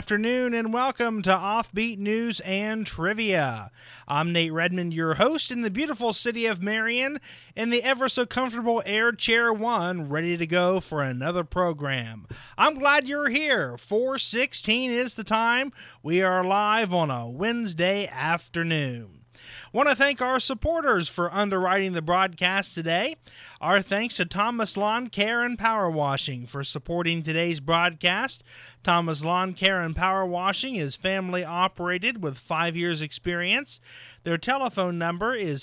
afternoon, and welcome to Offbeat News and Trivia. I'm Nate Redmond, your host in the beautiful city of Marion, in the ever-so-comfortable Air Chair 1, ready to go for another program. I'm glad you're here. 4:16 is the time. We are live on a Wednesday afternoon. Want to thank our supporters for underwriting the broadcast today. Our thanks to Thomas Lawn Care and Power Washing for supporting today's broadcast. Thomas Lawn Care and Power Washing is family operated with 5 years experience. Their telephone number is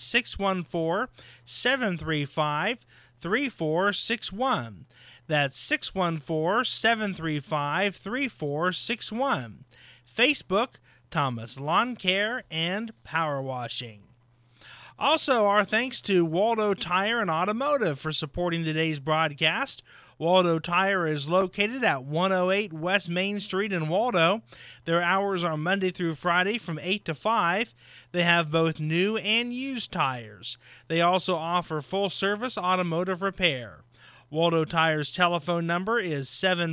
614-735-3461. That's 614-735-3461. Facebook, Thomas Lawn Care and Power Washing. Also, our thanks to Waldo Tire and Automotive for supporting today's broadcast. Waldo Tire is located at 108 West Main Street in Waldo. Their hours are Monday through Friday from 8 to 5. They have both new and used tires. They also offer full-service automotive repair. Waldo Tire's telephone number is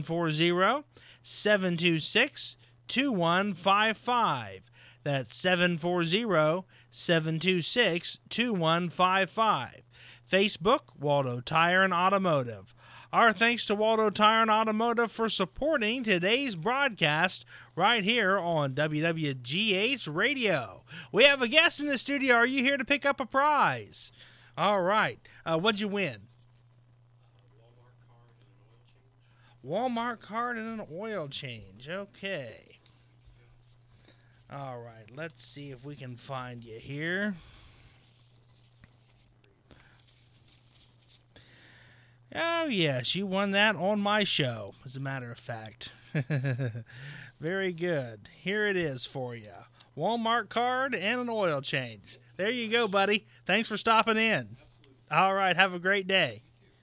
740-726-2155. That's 740-726-2155. Facebook, Waldo Tire and Automotive. Our thanks to Waldo Tire and Automotive for supporting today's broadcast right here on WWGH Radio. We have a guest in the studio. Are you here to pick up a prize? All right. What'd you win? Walmart card and an oil change. Okay. All right, let's see if we can find you here. Oh, yes, you won that on my show, as a matter of fact. Very good. Here it is for you. Walmart card and an oil change. There you go, buddy. Thanks for stopping in. All right, have a great day.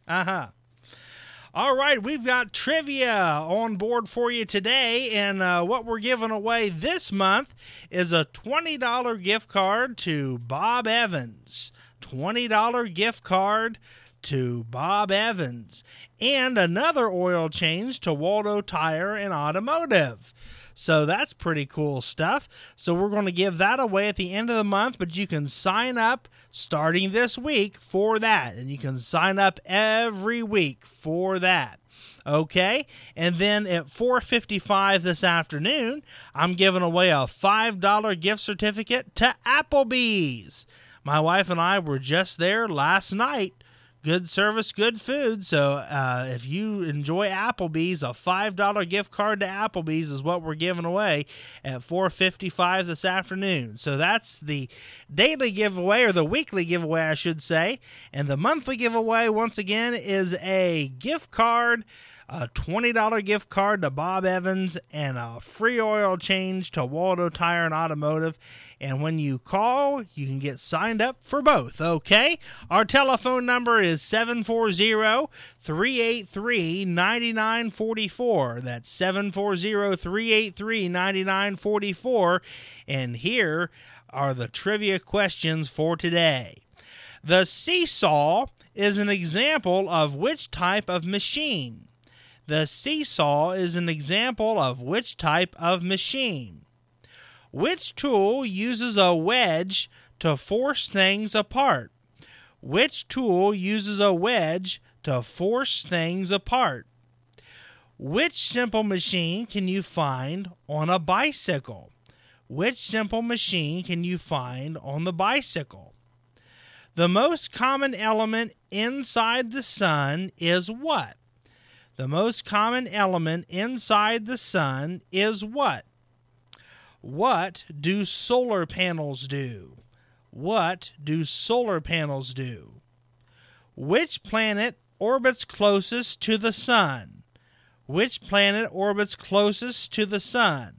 All right, we've got trivia on board for you today, and what we're giving away this month is a $20 gift card to Bob Evans. $20 gift card to Bob Evans, and another oil change to Waldo Tire and Automotive. So that's pretty cool stuff. So we're going to give that away at the end of the month, but you can sign up starting this week for that, and you can sign up every week for that. Okay, and then at 4:55 this afternoon, I'm giving away a $5 gift certificate to Applebee's. My wife and I were just there last night. Good service, good food. So if you enjoy Applebee's, a $5 gift card to Applebee's is what we're giving away at 4:55 this afternoon. So that's the daily giveaway, or the weekly giveaway, I should say. And the monthly giveaway, once again, is a gift card, a $20 gift card to Bob Evans, and a free oil change to Waldo Tire and Automotive. And when you call, you can get signed up for both, okay? Our telephone number is 740-383-9944. That's 740-383-9944. And here are the trivia questions for today. The seesaw is an example of which type of machine? The seesaw is an example of which type of machine? Which tool uses a wedge to force things apart? Which tool uses a wedge to force things apart? Which simple machine can you find on a bicycle? Which simple machine can you find on the bicycle? The most common element inside the sun is what? The most common element inside the sun is what? What do solar panels do? What do solar panels do? Which planet orbits closest to the sun? Which planet orbits closest to the sun?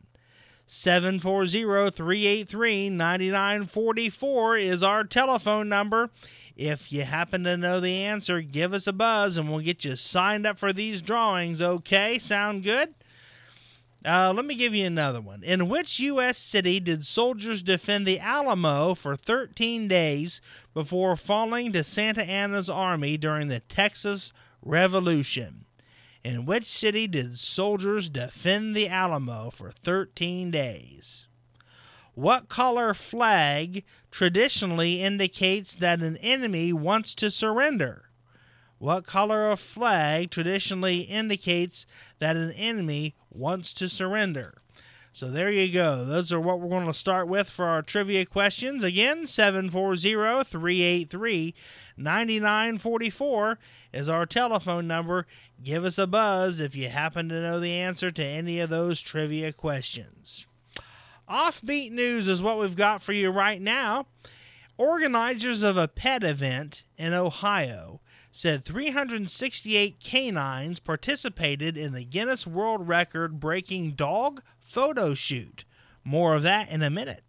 740-383-9944 is our telephone number. If you happen to know the answer, give us a buzz and we'll get you signed up for these drawings, okay? Sound good? Let me give you another one. In which U.S. city did soldiers defend the Alamo for 13 days before falling to Santa Anna's army during the Texas Revolution? In which city did soldiers defend the Alamo for 13 days? What color flag traditionally indicates that an enemy wants to surrender? What color of flag traditionally indicates that an enemy wants to surrender? So there you go. Those are what we're going to start with for our trivia questions. Again, 740-383-9944 is our telephone number. Give us a buzz if you happen to know the answer to any of those trivia questions. Offbeat news is what we've got for you right now. Organizers of a pet event in Ohio said 368 canines participated in the Guinness World Record breaking dog photo shoot. More of that in a minute.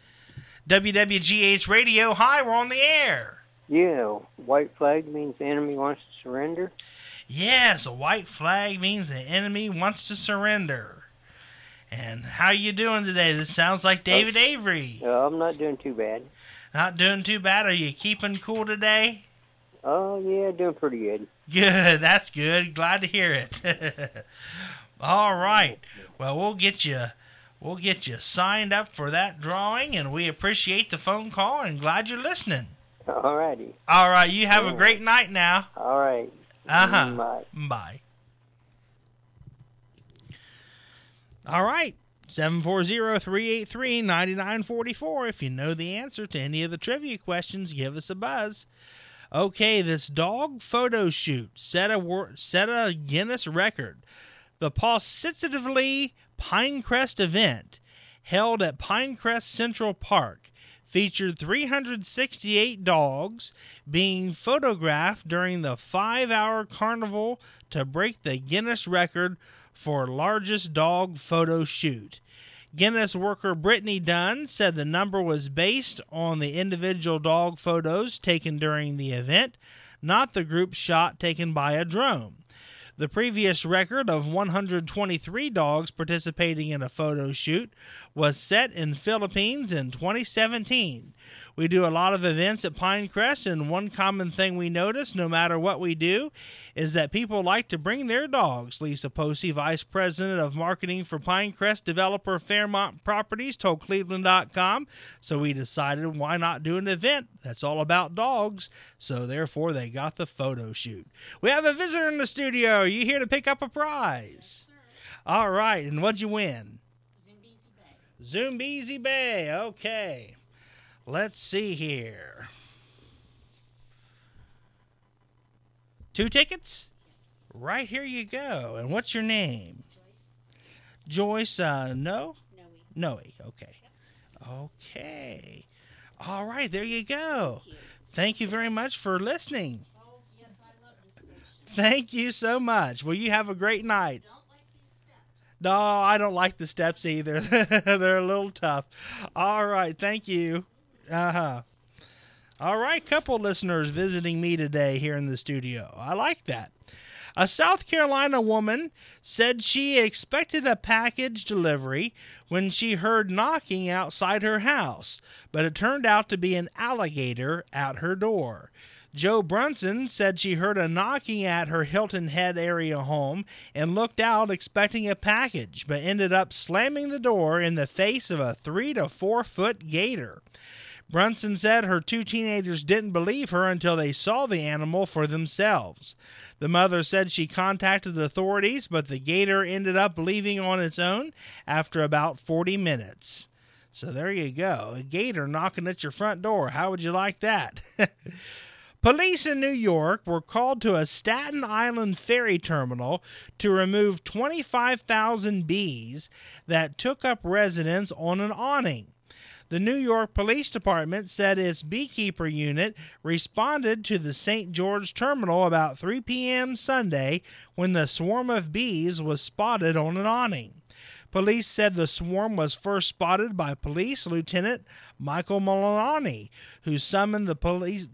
WWGH Radio, hi, we're on the air. Yeah, white flag means the enemy wants to surrender? Yes, a white flag means the enemy wants to surrender. And how you doing today? This sounds like David Avery. I'm not doing too bad. Not doing too bad? Are you keeping cool today? Oh, yeah, doing pretty good. Good, that's good. Glad to hear it. All right. Well, we'll get you signed up for that drawing, and we appreciate the phone call and glad you're listening. All righty. All right, you have a great night now. All right. Uh-huh. Bye. All right. 740-383-9944. If you know the answer to any of the trivia questions, give us a buzz. Okay, this dog photo shoot set a Guinness record. The Positively Pinecrest event, held at Pinecrest Central Park, featured 368 dogs being photographed during the 5-hour carnival to break the Guinness record for largest dog photo shoot. Guinness worker Brittany Dunn said the number was based on the individual dog photos taken during the event, not the group shot taken by a drone. The previous record of 123 dogs participating in a photo shoot was set in the Philippines in 2017. We do a lot of events at Pinecrest, and one common thing we notice, no matter what we do, is that people like to bring their dogs. Lisa Posey, Vice President of Marketing for Pinecrest developer Fairmont Properties, told Cleveland.com. So we decided, why not do an event that's all about dogs? So therefore, they got the photo shoot. We have a visitor in the studio. Are you here to pick up a prize? Yes, all right, and what'd you win? Zumbizi Bay. Zumbizi Bay, okay. Let's see here. 2 tickets? Yes. Right, here you go. And what's your name? Joyce. Joyce, no? Noe. Okay. Yep. Okay. All right, there you go. Thank you. Thank you very much for listening. Oh, yes, I love this station. Thank you so much. Well, you have a great night. Don't like these steps. No, I don't like the steps either. They're a little tough. All right, thank you. Uh-huh. All right, couple listeners visiting me today here in the studio. I like that. A South Carolina woman said she expected a package delivery when she heard knocking outside her house, but it turned out to be an alligator at her door. Joe Brunson said she heard a knocking at her Hilton Head area home and looked out expecting a package, but ended up slamming the door in the face of a 3 to 4 foot gator. Brunson said her 2 teenagers didn't believe her until they saw the animal for themselves. The mother said she contacted authorities, but the gator ended up leaving on its own after about 40 minutes. So there you go, a gator knocking at your front door. How would you like that? Police in New York were called to a Staten Island ferry terminal to remove 25,000 bees that took up residence on an awning. The New York Police Department said its beekeeper unit responded to the St. George terminal about 3 p.m. Sunday when the swarm of bees was spotted on an awning. Police said the swarm was first spotted by Police Lieutenant Michael Maloney, who summoned the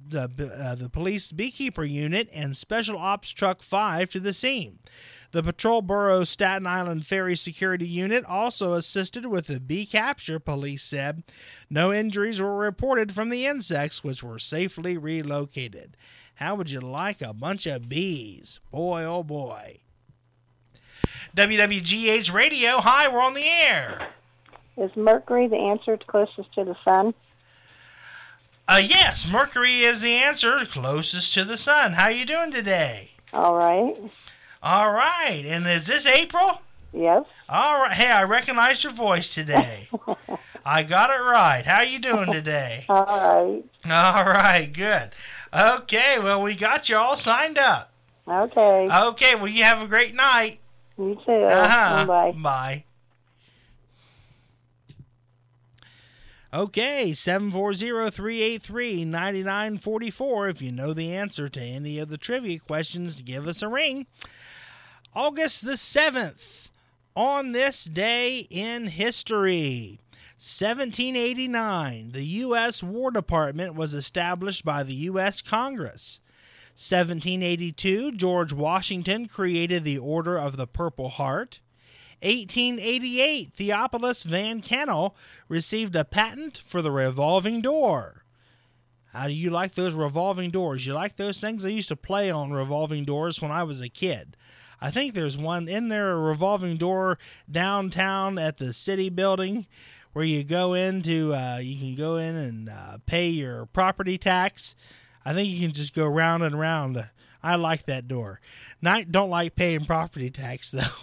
police beekeeper unit and Special Ops Truck 5 to the scene. The Patrol Borough Staten Island Ferry Security Unit also assisted with the bee capture, police said. No injuries were reported from the insects, which were safely relocated. How would you like a bunch of bees? Boy, oh boy. WWGH Radio. Hi, we're on the air. Is Mercury the answer closest to the sun? Yes, Mercury is the answer closest to the sun. How you doing today? All right. All right. And is this April? Yes. All right. Hey, I recognize your voice today. I got it right. How you doing today? All right. All right. Good. Okay. Well, we got you all signed up. Okay. Okay. Well, you have a great night. You too. Bye. Bye. Okay, 740-383-9944. If you know the answer to any of the trivia questions, give us a ring. August the 7th, on this day in history, 1789, the U.S. War Department was established by the U.S. Congress. 1782, George Washington created the Order of the Purple Heart. 1888, Theophilus Van Kannel received a patent for the revolving door. How do you like those revolving doors? You like those things? I used to play on revolving doors when I was a kid. I think there's one in there, a revolving door downtown at the city building where you go into, you can go in and pay your property tax. I think you can just go round and round. I like that door. Don't like paying property tax, though.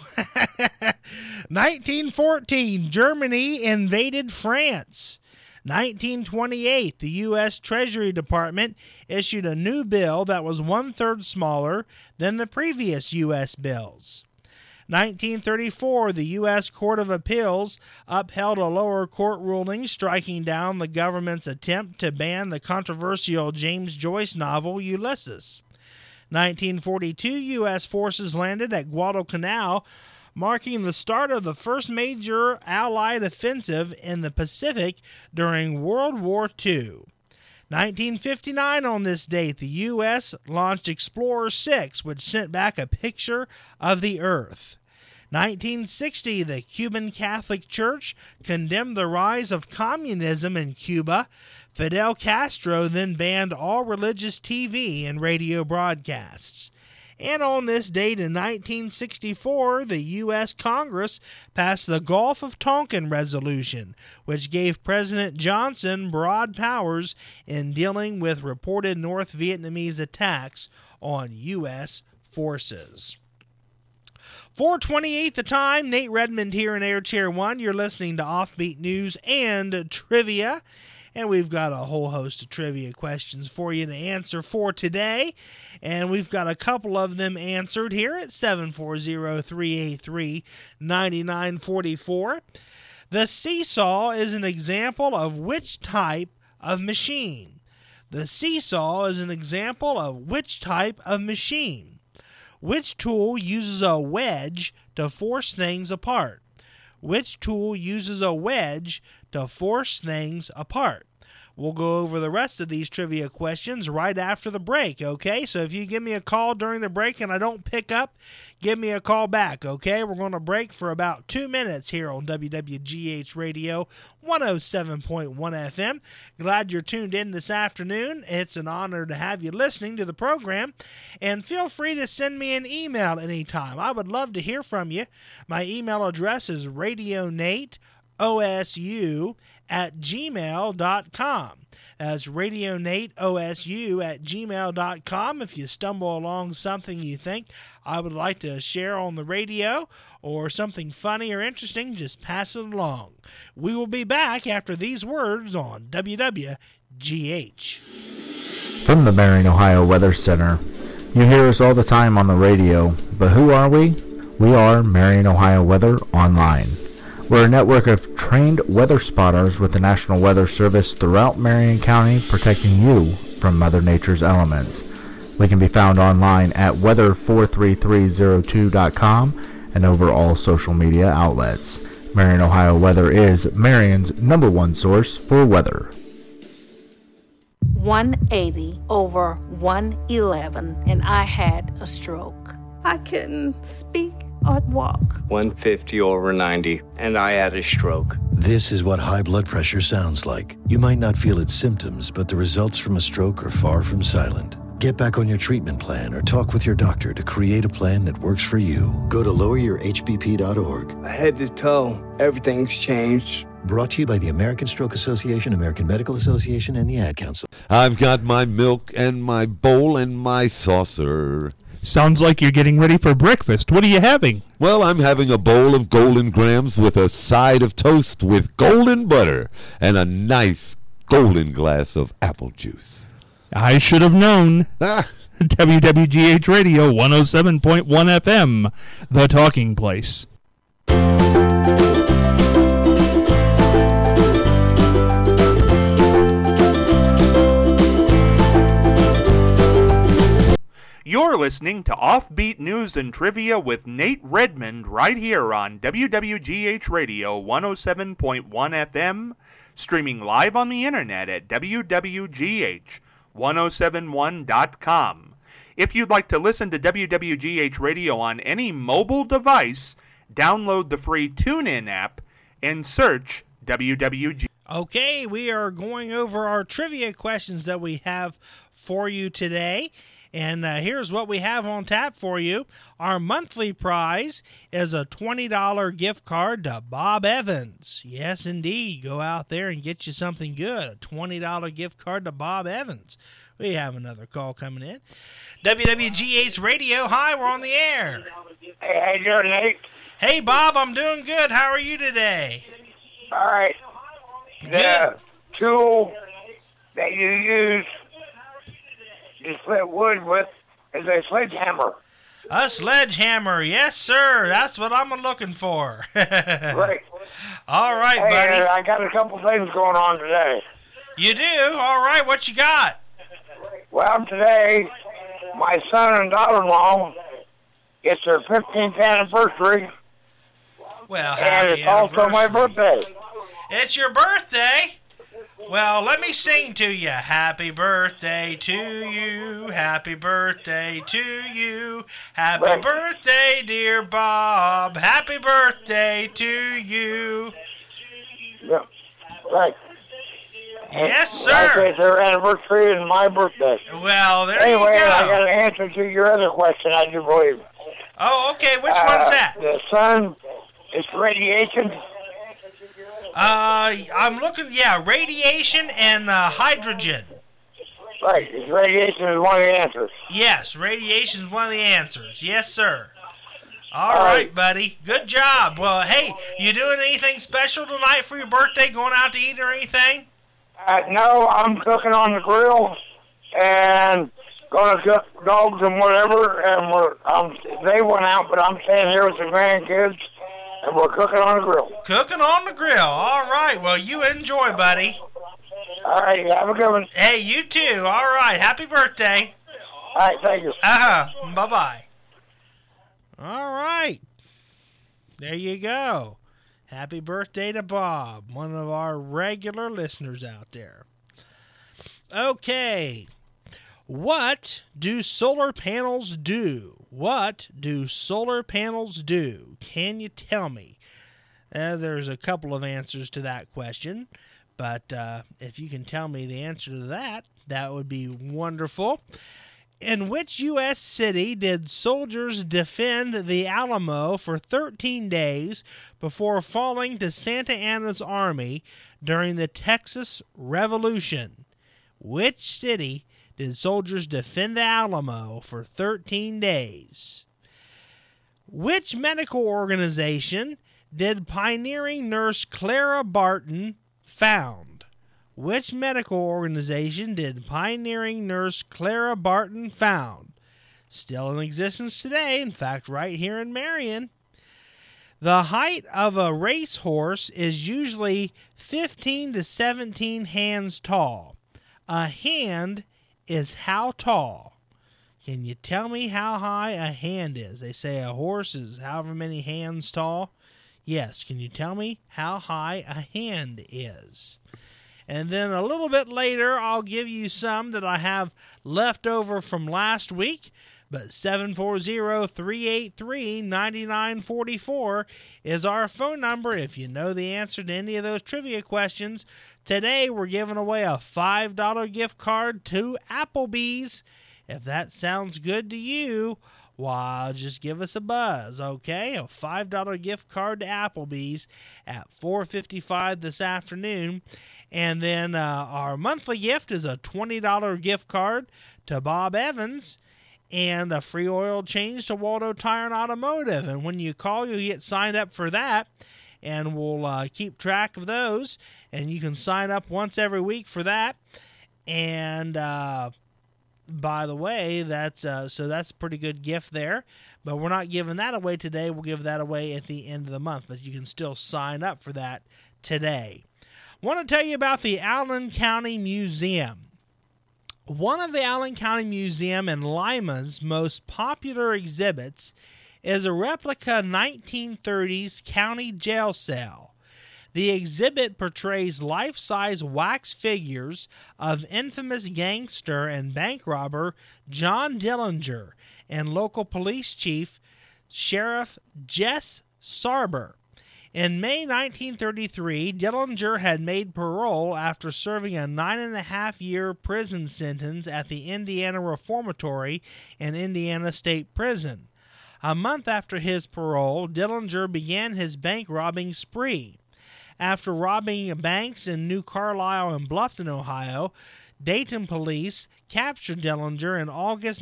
1914, Germany invaded France. 1928, the U.S. Treasury Department issued a new bill that was 1/3 smaller than the previous U.S. bills. 1934, the U.S. Court of Appeals upheld a lower court ruling striking down the government's attempt to ban the controversial James Joyce novel Ulysses. 1942, U.S. forces landed at Guadalcanal, marking the start of the first major Allied offensive in the Pacific during World War II. 1959, on this date, the U.S. launched Explorer 6, which sent back a picture of the Earth. 1960, the Cuban Catholic Church condemned the rise of communism in Cuba. Fidel Castro then banned all religious TV and radio broadcasts. And on this date in 1964, the U.S. Congress passed the Gulf of Tonkin Resolution, which gave President Johnson broad powers in dealing with reported North Vietnamese attacks on U.S. forces. 4:28 the time. Nate Redmond here in Air Chair 1. You're listening to Offbeat News and Trivia. And we've got a whole host of trivia questions for you to answer for today. And we've got a couple of them answered here at 740-383-9944. The seesaw is an example of which type of machine? The seesaw is an example of which type of machine? Which tool uses a wedge to force things apart? Which tool uses a wedge to force things apart? We'll go over the rest of these trivia questions right after the break, okay? So if you give me a call during the break and I don't pick up, give me a call back, okay? We're going to break for about 2 minutes here on WWGH Radio 107.1 FM. Glad you're tuned in this afternoon. It's an honor to have you listening to the program. And feel free to send me an email anytime. I would love to hear from you. My email address is radionateosu@gmail.com. That's radionateosu@gmail.com. If you stumble along something you think I would like to share on the radio or something funny or interesting, just pass it along. We will be back after these words on WWGH. From the Marion, Ohio Weather Center. You hear us all the time on the radio, but who are we? We are Marion, Ohio Weather Online. We're a network of trained weather spotters with the National Weather Service throughout Marion County, protecting you from Mother Nature's elements. We can be found online at weather43302.com and over all social media outlets. Marion, Ohio Weather is Marion's #1 source for weather. 180 over 111, and I had a stroke. I couldn't speak or walk. 150 over 90, and I had a stroke. This is what high blood pressure sounds like. You might not feel its symptoms, but the results from a stroke are far from silent. Get back on your treatment plan or talk with your doctor to create a plan that works for you. Go to loweryourhbp.org. Head to toe, everything's changed. Brought to you by the American Stroke Association, American Medical Association, and the Ad Council. I've got my milk and my bowl and my saucer. Sounds like you're getting ready for breakfast. What are you having? Well, I'm having a bowl of Golden Grams with a side of toast with golden butter and a nice golden glass of apple juice. I should have known. WWGH Radio 107.1 FM, The Talking Place. You're listening to Offbeat News and Trivia with Nate Redmond right here on WWGH Radio 107.1 FM, streaming live on the internet at WWGH1071.com. If you'd like to listen to WWGH Radio on any mobile device, download the free TuneIn app and search WWG. Okay, we are going over our trivia questions that we have for you today. And here's what we have on tap for you. Our monthly prize is a $20 gift card to Bob Evans. Yes, indeed. Go out there and get you something good. A $20 gift card to Bob Evans. We have another call coming in. WWGH Radio. Hi, we're on the air. Hey, how you doing, Nate? Hey, Bob, I'm doing good. How are you today? All right. The tool that you use to split wood with is a sledgehammer. A sledgehammer, yes, sir. That's what I'm looking for. Right. All right, hey, buddy. I got a couple things going on today. You do? All right, what you got? Well, today, my son and daughter-in-law, it's their 15th anniversary. Well, and it's also my birthday. It's your birthday? Well, let me sing to you. Happy birthday to you. Happy birthday to you. Happy birthday, dear Bob. Happy birthday to you. Yeah, right. Yes, sir. It's their anniversary and my birthday. Well, there you go. Anyway, I got an answer to your other question, I do believe. Oh, okay. Which one's that? The sun is radiation. I'm looking, radiation and hydrogen. Right, radiation is one of the answers. Yes, radiation is one of the answers. Yes, sir. All right, buddy. Good job. Well, hey, you doing anything special tonight for your birthday? Going out to eat or anything? No, I'm cooking on the grill and going to cook dogs and whatever. And they went out, but I'm staying here with the grandkids. And we're cooking on the grill. Cooking on the grill. All right. Well, you enjoy, buddy. All right. Have a good one. Hey, you too. All right. Happy birthday. All right. Thank you. Bye-bye. All right. There you go. Happy birthday to Bob, one of our regular listeners out there. Okay. What do solar panels do? What do solar panels do? Can you tell me? There's a couple of answers to that question, but if you can tell me the answer to that, that would be wonderful. In which U.S. city did soldiers defend the Alamo for 13 days before falling to Santa Anna's army during the Texas Revolution? Which city did soldiers defend the Alamo for 13 days? Which medical organization did pioneering nurse Clara Barton found? Which medical organization did pioneering nurse Clara Barton found? Still in existence today, in fact, right here in Marion. The height of a racehorse is usually 15 to 17 hands tall. A hand is how tall? Can you tell me how high a hand is? They say a horse is however many hands tall. Yes, can you tell me how high a hand is? And then a little bit later, I'll give you some that I have left over from last week. But 740-383-9944 is our phone number if you know the answer to any of those trivia questions. Today, we're giving away a $5 gift card to Applebee's. If that sounds good to you, why, just give us a buzz, okay? A $5 gift card to Applebee's at 4:55 this afternoon. And then our monthly gift is a $20 gift card to Bob Evans and a free oil change to Waldo Tire and Automotive. And when you call, you'll get signed up for that. And we'll keep track of those. And you can sign up once every week for that. And by the way, that's a pretty good gift there. But we're not giving that away today. We'll give that away at the end of the month. But you can still sign up for that today. Want to tell you about the Allen County Museum. One of the Allen County Museum in Lima's most popular exhibits is a replica 1930s county jail cell. The exhibit portrays life-size wax figures of infamous gangster and bank robber John Dillinger and local police chief Sheriff Jess Sarber. In May 1933, Dillinger had made parole after serving a 9.5-year prison sentence at the Indiana Reformatory and Indiana State Prison. A month after his parole, Dillinger began his bank robbing spree. After robbing banks in New Carlisle and Bluffton, Ohio, Dayton police captured Dillinger in August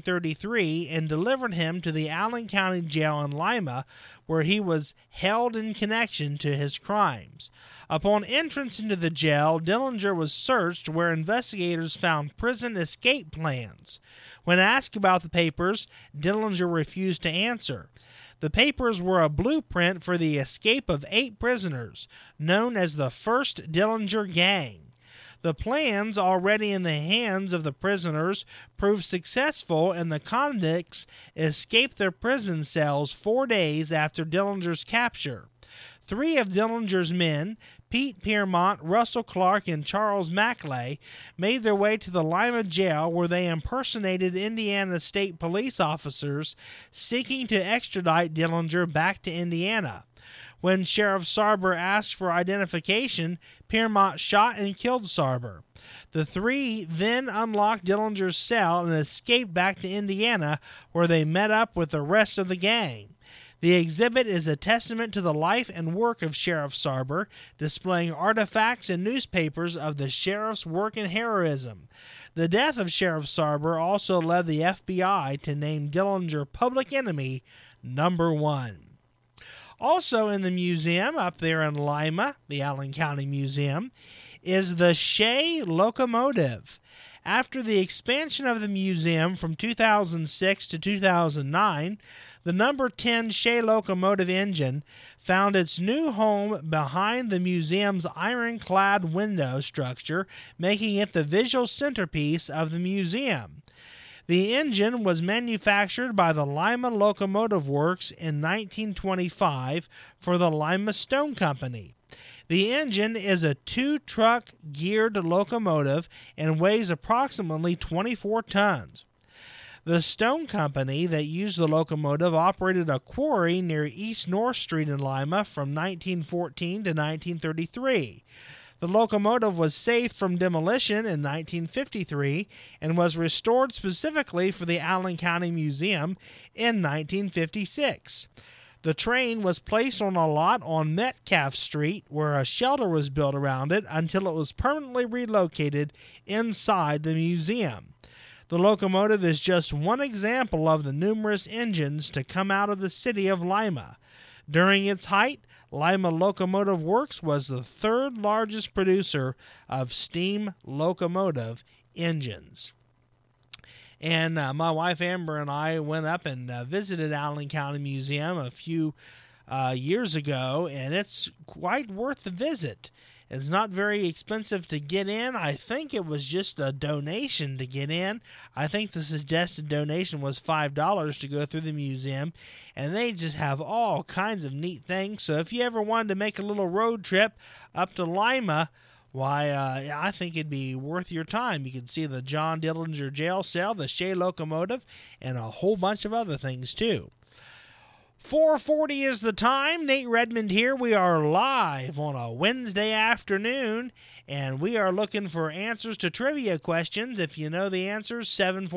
1933 and delivered him to the Allen County Jail in Lima, where he was held in connection to his crimes. Upon entrance into the jail, Dillinger was searched, where investigators found prison escape plans. When asked about the papers, Dillinger refused to answer. The papers were a blueprint for the escape of 8 prisoners, known as the First Dillinger Gang. The plans, already in the hands of the prisoners, proved successful, and the convicts escaped their prison cells 4 days after Dillinger's capture. 3 of Dillinger's men, Pete Piermont, Russell Clark, and Charles Maclay, made their way to the Lima jail, where they impersonated Indiana State Police officers seeking to extradite Dillinger back to Indiana. When Sheriff Sarber asked for identification, Piermont shot and killed Sarber. The 3 then unlocked Dillinger's cell and escaped back to Indiana, where they met up with the rest of the gang. The exhibit is a testament to the life and work of Sheriff Sarber, displaying artifacts and newspapers of the sheriff's work and heroism. The death of Sheriff Sarber also led the FBI to name Dillinger Public Enemy number 1. Also in the museum up there in Lima, the Allen County Museum, is the Shea locomotive. After the expansion of the museum from 2006 to 2009, the number 10 Shea locomotive engine found its new home behind the museum's ironclad window structure, making it the visual centerpiece of the museum. The engine was manufactured by the Lima Locomotive Works in 1925 for the Lima Stone Company. The engine is a 2-truck geared locomotive and weighs approximately 24 tons. The Stone Company that used the locomotive operated a quarry near East North Street in Lima from 1914 to 1933. The locomotive was saved from demolition in 1953 and was restored specifically for the Allen County Museum in 1956. The train was placed on a lot on Metcalf Street, where a shelter was built around it until it was permanently relocated inside the museum. The locomotive is just one example of the numerous engines to come out of the city of Lima. During its height, Lima Locomotive Works was the 3rd largest producer of steam locomotive engines. And my wife Amber and I went up and visited Allen County Museum a few years ago, and it's quite worth the visit. It's not very expensive to get in. I think it was just a donation to get in. I think the suggested donation was $5 to go through the museum, and they just have all kinds of neat things. So if you ever wanted to make a little road trip up to Lima, why, I think it'd be worth your time. You can see the John Dillinger jail cell, the Shea locomotive, and a whole bunch of other things too. 4:40 is the time. Nate Redmond here. We are live on a Wednesday afternoon, and we are looking for answers to trivia questions. If you know the answers,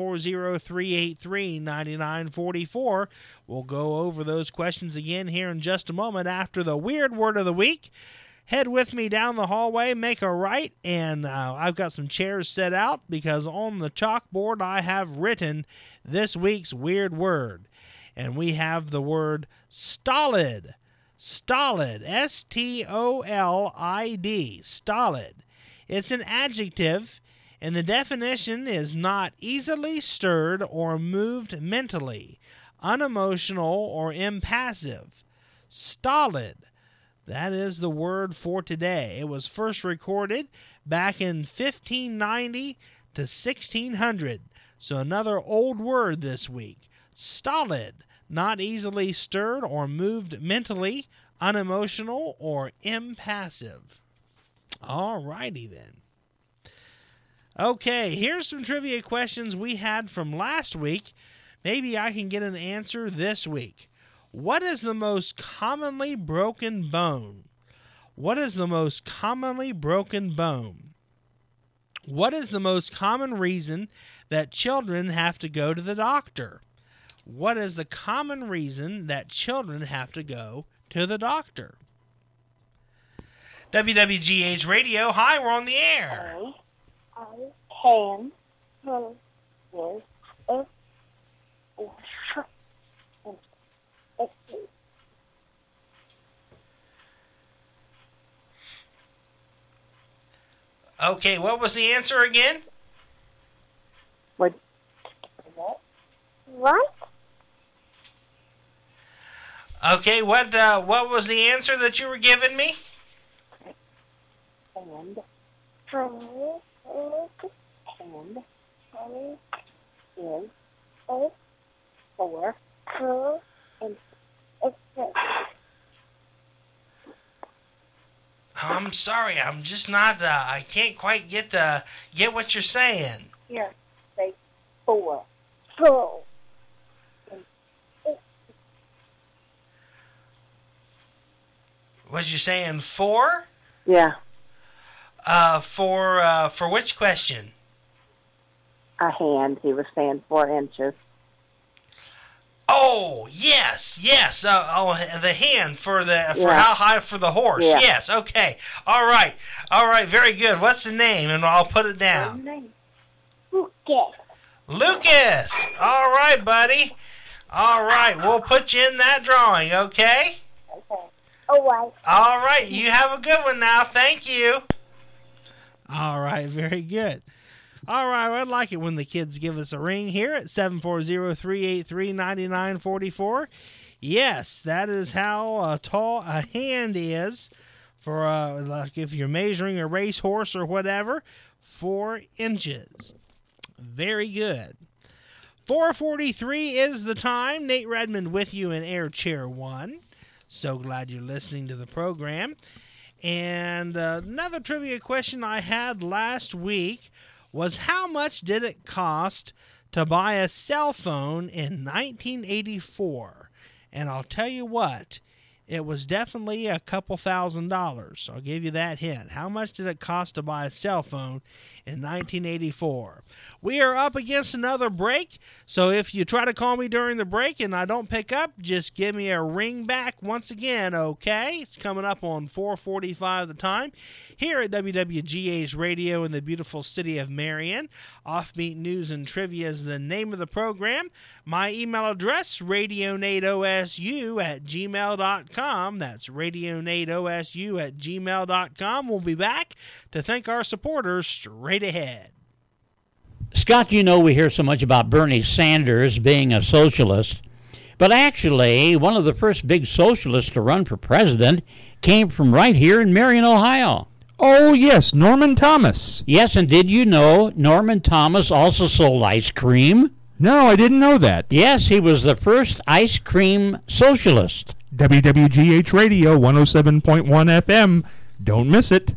740-383-9944. We'll go over those questions again here in just a moment after the Weird Word of the Week. Head with me down the hallway, make a right, and I've got some chairs set out because on the chalkboard I have written this week's Weird Word. And we have the word stolid. Stolid. S-T-O-L-I-D. Stolid. It's an adjective, and the definition is not easily stirred or moved mentally, unemotional or impassive. Stolid. That is the word for today. It was first recorded back in 1590 to 1600. So another old word this week. Stolid, not easily stirred or moved mentally, unemotional or impassive. All righty then. Okay, here's some trivia questions we had from last week. Maybe I can get an answer this week. What is the most commonly broken bone? What is the most commonly broken bone? What is the most common reason that children have to go to the doctor? What is the common reason that children have to go to the doctor? WWGH Radio, hi, we're on the air. Okay, what was the answer again? What? Okay, what was the answer that you were giving me? I'm sorry, I'm just not. I can't quite get what you're saying. Here, say 4. Was you saying 4? Yeah. For which question? A hand. He was saying 4 inches. Oh, yes. The hand for how high for the horse. Yeah. Yes. Okay. All right. Very good. What's the name? And I'll put it down. Lucas. All right, buddy. All right. We'll put you in that drawing. Okay. All right. You have a good one now. Thank you. All right. Very good. All right. I'd like it when the kids give us a ring here at 740-383-9944. Yes, that is how tall a hand is for like if you're measuring a racehorse or whatever, 4 inches. Very good. 4:43 is the time. Nate Redmond with you in Air Chair 1. So glad you're listening to the program. And another trivia question I had last week was how much did it cost to buy a cell phone in 1984? And I'll tell you what, it was definitely a couple $1,000s. I'll give you that hint. How much did it cost to buy a cell phone in 1984? We are up against another break, so if you try to call me during the break and I don't pick up, just give me a ring back once again, okay? It's coming up on 4:45 the time here at WWGH Radio in the beautiful city of Marion. Offbeat News and Trivia is the name of the program. My email address, radionateosu@gmail.com. That's radionateosu@gmail.com. We'll be back to thank our supporters straight ahead. Scott, you know we hear so much about Bernie Sanders being a socialist, but actually one of the first big socialists to run for president came from right here in Marion, Ohio. Oh, yes, Norman Thomas. Yes, and did you know Norman Thomas also sold ice cream? No, I didn't know that. Yes, he was the first ice cream socialist. WWGH Radio 107.1 FM. Don't miss it.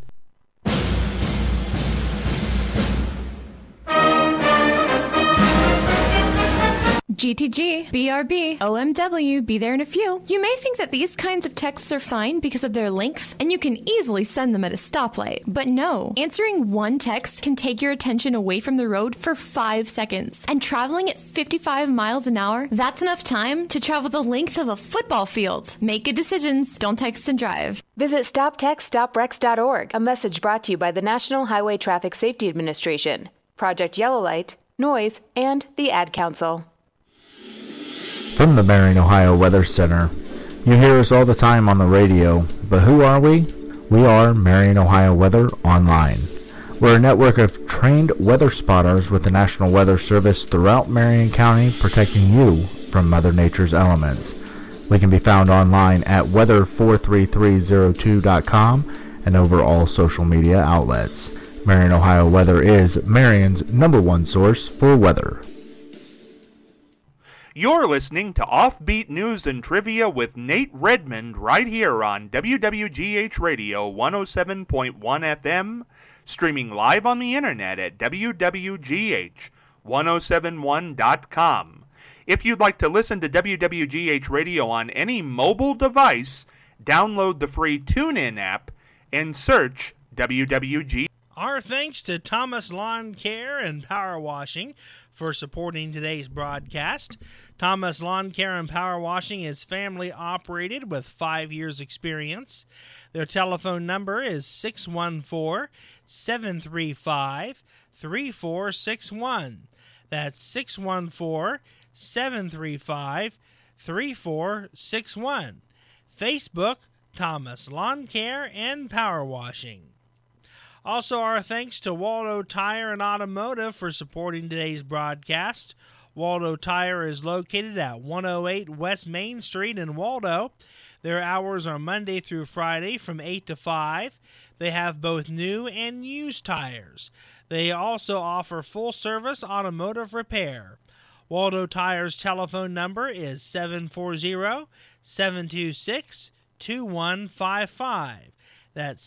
GTG, BRB, OMW, be there in a few. You may think that these kinds of texts are fine because of their length, and you can easily send them at a stoplight. But no, answering one text can take your attention away from the road for 5 seconds. And traveling at 55 miles an hour, that's enough time to travel the length of a football field. Make good decisions, don't text and drive. Visit StopTextStopWrecks.org, a message brought to you by the National Highway Traffic Safety Administration, Project Yellow Light, Noise, and the Ad Council. From the Marion, Ohio Weather Center, you hear us all the time on the radio, but who are we? We are Marion, Ohio Weather Online. We're a network of trained weather spotters with the National Weather Service throughout Marion County, protecting you from Mother Nature's elements. We can be found online at weather43302.com and over all social media outlets. Marion, Ohio Weather is Marion's #1 source for weather. You're listening to Offbeat News and Trivia with Nate Redmond right here on WWGH Radio 107.1 FM, streaming live on the internet at www.1071.com. If you'd like to listen to WWGH Radio on any mobile device, download the free TuneIn app and search WWG. Our thanks to Thomas Lawn Care and Power Washing for supporting today's broadcast. Thomas Lawn Care and Power Washing is family operated with 5 years experience. Their telephone number is 614-735-3461. That's 614-735-3461. Facebook, Thomas Lawn Care and Power Washing. Also, our thanks to Waldo Tire and Automotive for supporting today's broadcast. Waldo Tire is located at 108 West Main Street in Waldo. Their hours are Monday through Friday from 8 to 5. They have both new and used tires. They also offer full-service automotive repair. Waldo Tire's telephone number is 740-726-2155. That's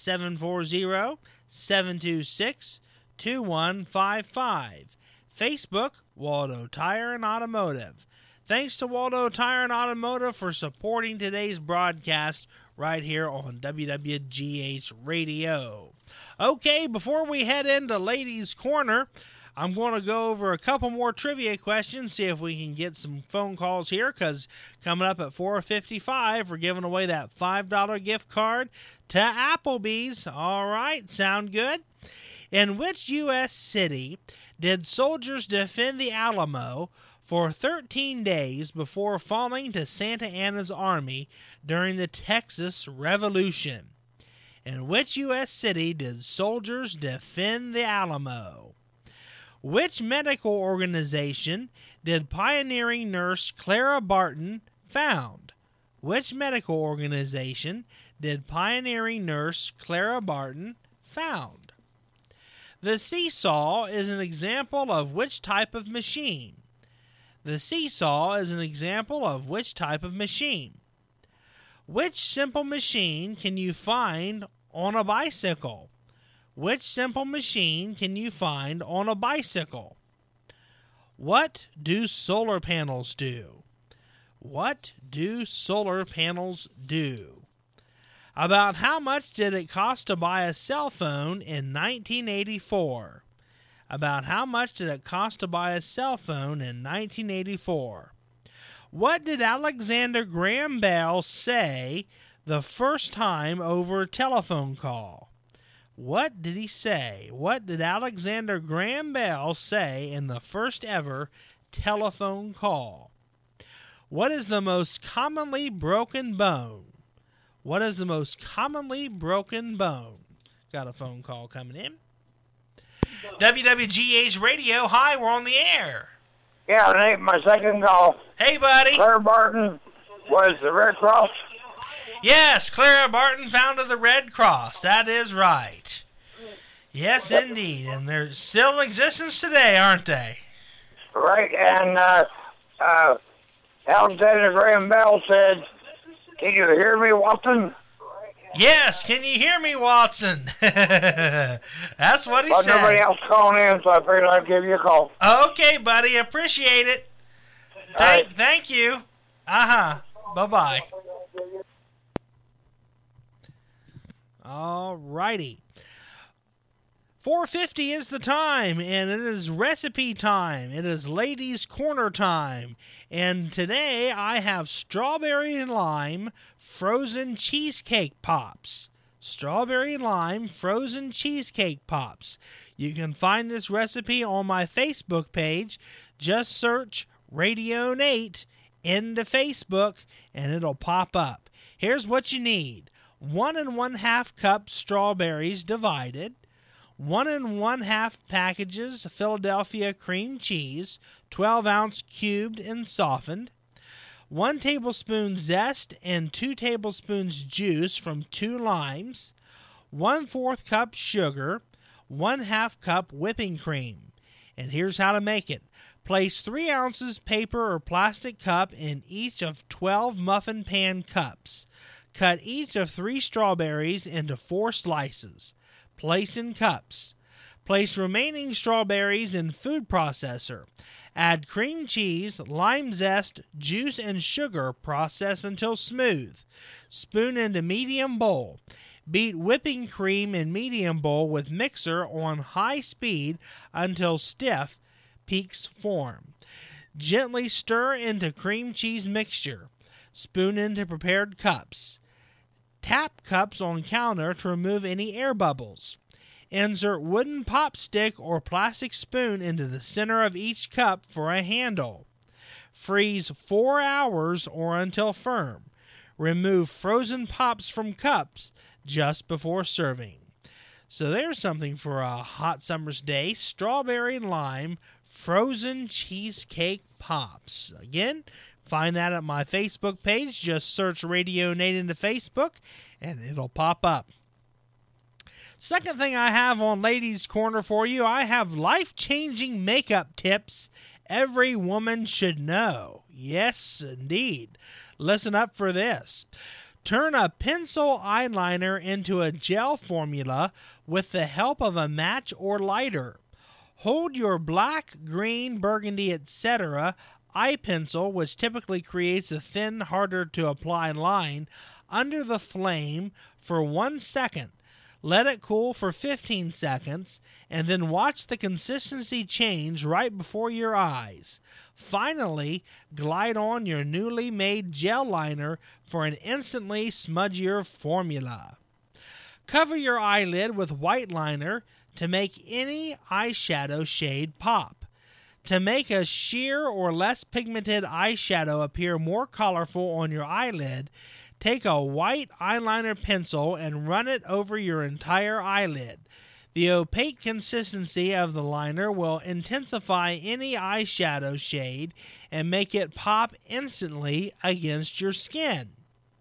740-726-2155. Facebook, Waldo Tire and Automotive. Thanks to Waldo Tire and Automotive for supporting today's broadcast right here on WWGH Radio. Okay, before we head into Ladies' Corner, I'm going to go over a couple more trivia questions, see if we can get some phone calls here, because coming up at 4:55, we're giving away that $5 gift card to Applebee's. All right, sound good? In which U.S. city did soldiers defend the Alamo for 13 days before falling to Santa Anna's army during the Texas Revolution? In which U.S. city did soldiers defend the Alamo? Which medical organization did pioneering nurse Clara Barton found? Which medical organization did pioneering nurse Clara Barton found? The seesaw is an example of which type of machine? The seesaw is an example of which type of machine? Which simple machine can you find on a bicycle? Which simple machine can you find on a bicycle? What do solar panels do? What do solar panels do? About how much did it cost to buy a cell phone in 1984? About how much did it cost to buy a cell phone in 1984? What did Alexander Graham Bell say the first time over a telephone call? What did he say? What did Alexander Graham Bell say in the first ever telephone call? What is the most commonly broken bone? What is the most commonly broken bone? Got a phone call coming in. WWGH Radio, hi, we're on the air. Yeah, Nate, my second call. Hey, buddy. Clara Barton was the Red Cross. Yes, Clara Barton founded the Red Cross. That is right. Yes, indeed. And they're still in existence today, aren't they? Right, and Alexander Graham Bell said, "Can you hear me, Watson?" Yes, can you hear me, Watson? That's what he said. Nobody else calling in, so I figured I'd give you a call. Okay, buddy, appreciate it. Thank you. Bye-bye. All righty. 4:50 is the time, and it is recipe time. It is Ladies' Corner time. And today I have strawberry and lime frozen cheesecake pops. Strawberry and lime frozen cheesecake pops. You can find this recipe on my Facebook page. Just search Radio Nate into Facebook, and it'll pop up. Here's what you need. 1 1/2 cup strawberries divided, 1 1/2 packages Philadelphia cream cheese, 12-ounce cubed and softened, 1 tablespoon zest and 2 tablespoons juice from 2 limes, 1/4 cup sugar, 1/2 cup whipping cream. And here's how to make it. Place 3 ounces paper or plastic cup in each of 12 muffin pan cups. Cut each of 3 strawberries into 4 slices. Place in cups. Place remaining strawberries in food processor. Add cream cheese, lime zest, juice, and sugar. Process until smooth. Spoon into medium bowl. Beat whipping cream in medium bowl with mixer on high speed until stiff peaks form. Gently stir into cream cheese mixture. Spoon into prepared cups. Tap cups on counter to remove any air bubbles. Insert wooden pop stick or plastic spoon into the center of each cup for a handle. Freeze 4 hours or until firm. Remove frozen pops from cups just before serving. So there's something for a hot summer's day. Strawberry and lime frozen cheesecake pops. Again, find that at my Facebook page. Just search Radio Nate into Facebook, and it'll pop up. Second thing I have on Ladies' Corner for you, I have life-changing makeup tips every woman should know. Yes, indeed. Listen up for this. Turn a pencil eyeliner into a gel formula with the help of a match or lighter. Hold your black, green, burgundy, etc. eye pencil, which typically creates a thin, harder to apply line, under the flame for 1 second. Let it cool for 15 seconds, and then watch the consistency change right before your eyes. Finally, glide on your newly made gel liner for an instantly smudgier formula. Cover your eyelid with white liner to make any eyeshadow shade pop. To make a sheer or less pigmented eyeshadow appear more colorful on your eyelid, take a white eyeliner pencil and run it over your entire eyelid. The opaque consistency of the liner will intensify any eyeshadow shade and make it pop instantly against your skin.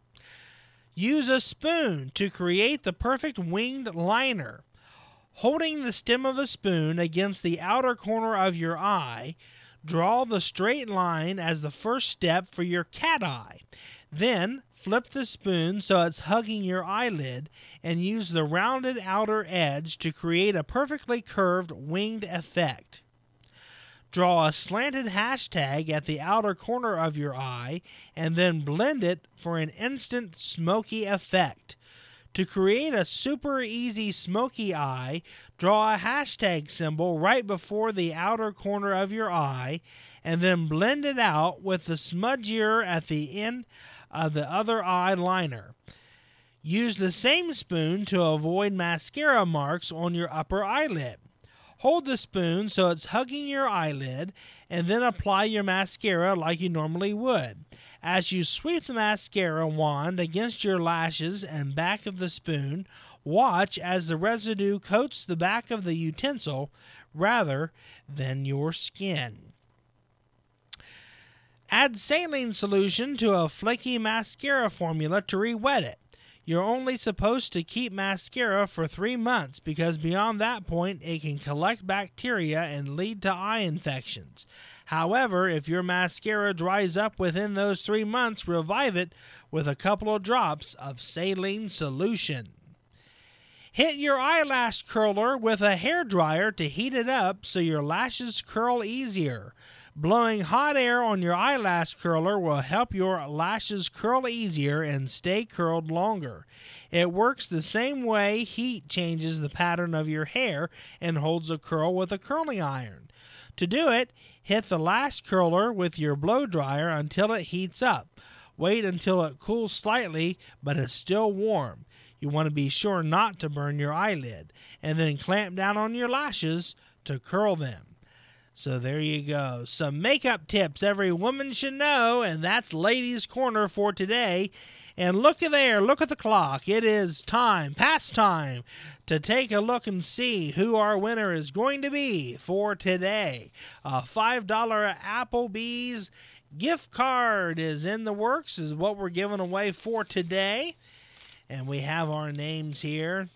Use a spoon to create the perfect winged liner. Holding the stem of a spoon against the outer corner of your eye, draw the straight line as the first step for your cat eye. Then, flip the spoon so it's hugging your eyelid and use the rounded outer edge to create a perfectly curved winged effect. Draw a slanted hashtag at the outer corner of your eye and then blend it for an instant smoky effect. To create a super easy smoky eye, draw a hashtag symbol right before the outer corner of your eye and then blend it out with the smudgier at the end of the other eye liner. Use the same spoon to avoid mascara marks on your upper eyelid. Hold the spoon so it's hugging your eyelid and then apply your mascara like you normally would. As you sweep the mascara wand against your lashes and back of the spoon, watch as the residue coats the back of the utensil rather than your skin. Add saline solution to a flaky mascara formula to re-wet it. You're only supposed to keep mascara for 3 months because beyond that point it can collect bacteria and lead to eye infections. However, if your mascara dries up within those 3 months, revive it with a couple of drops of saline solution. Hit your eyelash curler with a hairdryer to heat it up so your lashes curl easier. Blowing hot air on your eyelash curler will help your lashes curl easier and stay curled longer. It works the same way heat changes the pattern of your hair and holds a curl with a curling iron. To do it, hit the lash curler with your blow dryer until it heats up. Wait until it cools slightly but is still warm. You want to be sure not to burn your eyelid, and then clamp down on your lashes to curl them. So there you go. Some makeup tips every woman should know, and that's Ladies' Corner for today. And looky there, look at the clock. It is time, past time, to take a look and see who our winner is going to be for today. A $5 Applebee's gift card is in the works, is what we're giving away for today. And we have our names here.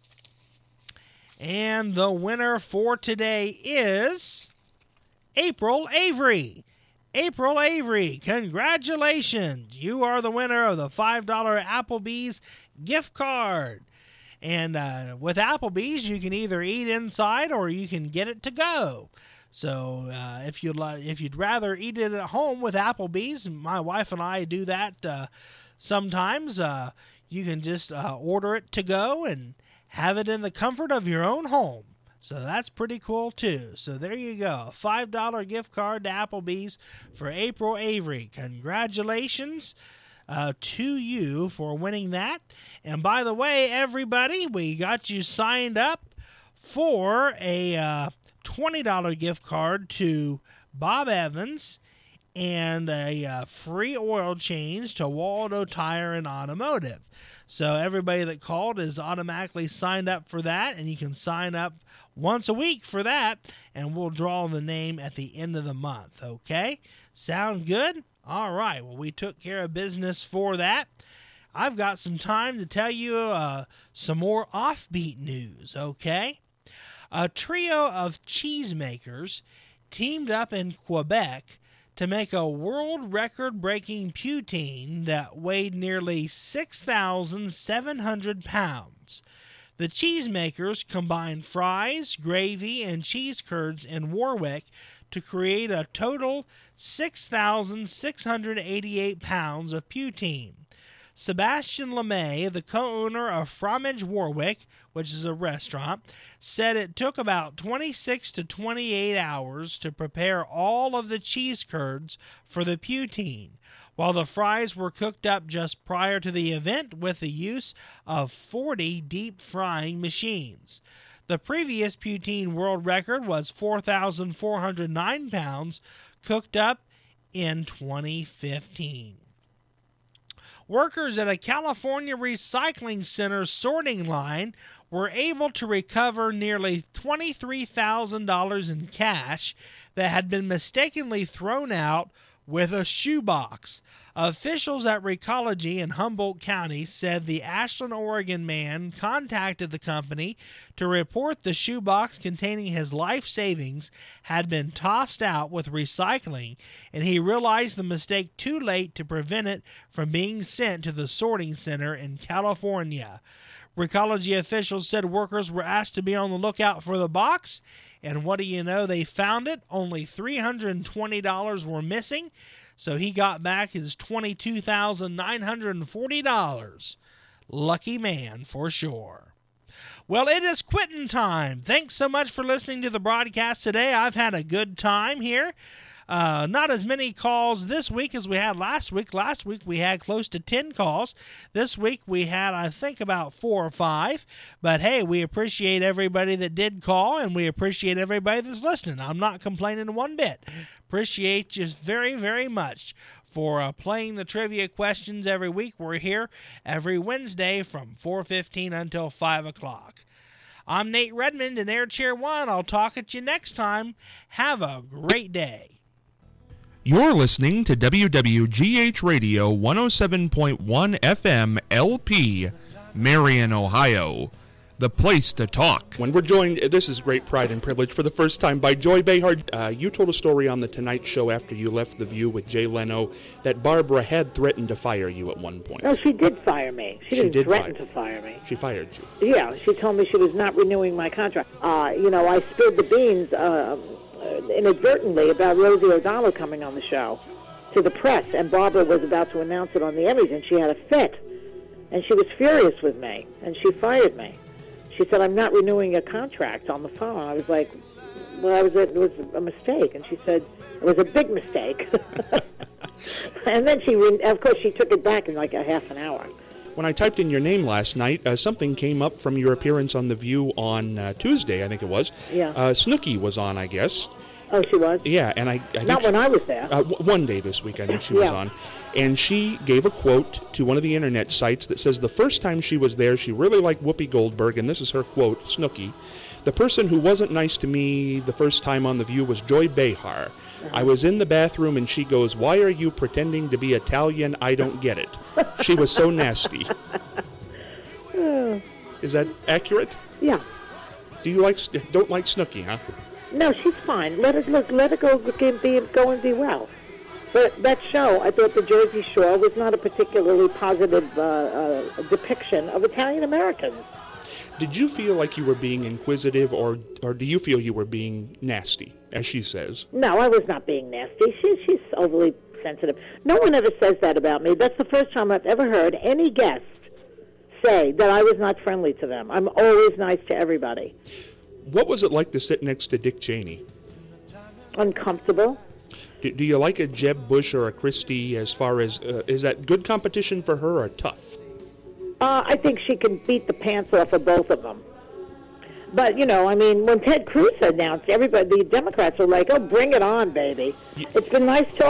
And the winner for today is April Avery. April Avery, congratulations. You are the winner of the $5 Applebee's gift card. And with Applebee's, you can either eat inside or you can get it to go. So if you'd rather eat it at home with Applebee's, my wife and I do that sometimes. You can just order it to go and have it in the comfort of your own home. So that's pretty cool, too. So there you go. A $5 gift card to Applebee's for April Avery. Congratulations to you for winning that. And by the way, everybody, we got you signed up for a $20 gift card to Bob Evans and a free oil change to Waldo Tire and Automotive. So everybody that called is automatically signed up for that, and you can sign up once a week for that, and we'll draw the name at the end of the month, okay? Sound good? All right, well, we took care of business for that. I've got some time to tell you some more offbeat news, okay? A trio of cheesemakers teamed up in Quebec to make a world record-breaking poutine that weighed nearly 6,700 pounds. The cheesemakers combined fries, gravy, and cheese curds in Warwick to create a total 6,688 pounds of poutine. Sebastian LeMay, the co-owner of Fromage Warwick, which is a restaurant, said it took about 26 to 28 hours to prepare all of the cheese curds for the poutine, while the fries were cooked up just prior to the event with the use of 40 deep frying machines. The previous poutine world record was 4,409 pounds, cooked up in 2015. Workers at a California recycling center sorting line were able to recover nearly $23,000 in cash that had been mistakenly thrown out with a shoebox. Officials at Recology in Humboldt County said the Ashland, Oregon man contacted the company to report the shoebox containing his life savings had been tossed out with recycling, and he realized the mistake too late to prevent it from being sent to the sorting center in California. Recology officials said workers were asked to be on the lookout for the box, and what do you know, they found it. Only $320 were missing, so he got back his $22,940. Lucky man for sure. Well, it is quitting time. Thanks so much for listening to the broadcast today. I've had a good time here. Not as many calls this week as we had last week. Last week we had close to 10 calls. This week we had, I think, about 4 or 5. But hey, we appreciate everybody that did call, and we appreciate everybody that's listening. I'm not complaining one bit. Appreciate you very, very much for playing the trivia questions every week. We're here every Wednesday from 4:15 until 5 o'clock. I'm Nate Redmond in Air Chair 1. I'll talk at you next time. Have a great day. You're listening to WWGH Radio 107.1 FM LP, Marion, Ohio. the place to talk. When we're joined, this is great pride and privilege, for the first time by Joy Behar. You told a story on The Tonight Show after you left The View with Jay Leno that Barbara had threatened to fire you at one point. No, she did fire me. She didn't threaten to fire me. She fired you. Yeah, she told me she was not renewing my contract. I spilled the beans inadvertently about Rosie O'Donnell coming on the show to the press, and Barbara was about to announce it on the Emmys, and she had a fit. And she was furious with me, and she fired me. She said, I'm not renewing a contract on the phone. I was like, well, it was a mistake. And she said, it was a big mistake. And then of course, she took it back in like a half an hour. When I typed in your name last night, something came up from your appearance on The View on Tuesday, I think it was. Yeah. Snooki was on, I guess. Oh, she was? Yeah, and I think not when I was there. One day this week, I think she was on. And she gave a quote to one of the internet sites that says the first time she was there, she really liked Whoopi Goldberg, and this is her quote, Snooki. The person who wasn't nice to me the first time on The View was Joy Behar. I was in the bathroom, and she goes, why are you pretending to be Italian? I don't get it. She was so nasty. Is that accurate? Yeah. Don't like Snooki, huh? No, she's fine. Let her go and be well. But that show, I thought the Jersey Shore was not a particularly positive depiction of Italian Americans. Did you feel like you were being inquisitive, or do you feel you were being nasty, as she says? No, I was not being nasty. She's overly sensitive. No one ever says that about me. That's the first time I've ever heard any guest say that I was not friendly to them. I'm always nice to everybody. What was it like to sit next to Dick Cheney? Uncomfortable. Do you like a Jeb Bush or a Christie as far as, is that good competition for her or tough? I think she can beat the pants off of both of them. But, when Ted Cruz announced, everybody, the Democrats were like, oh, bring it on, baby. It's been nice talking.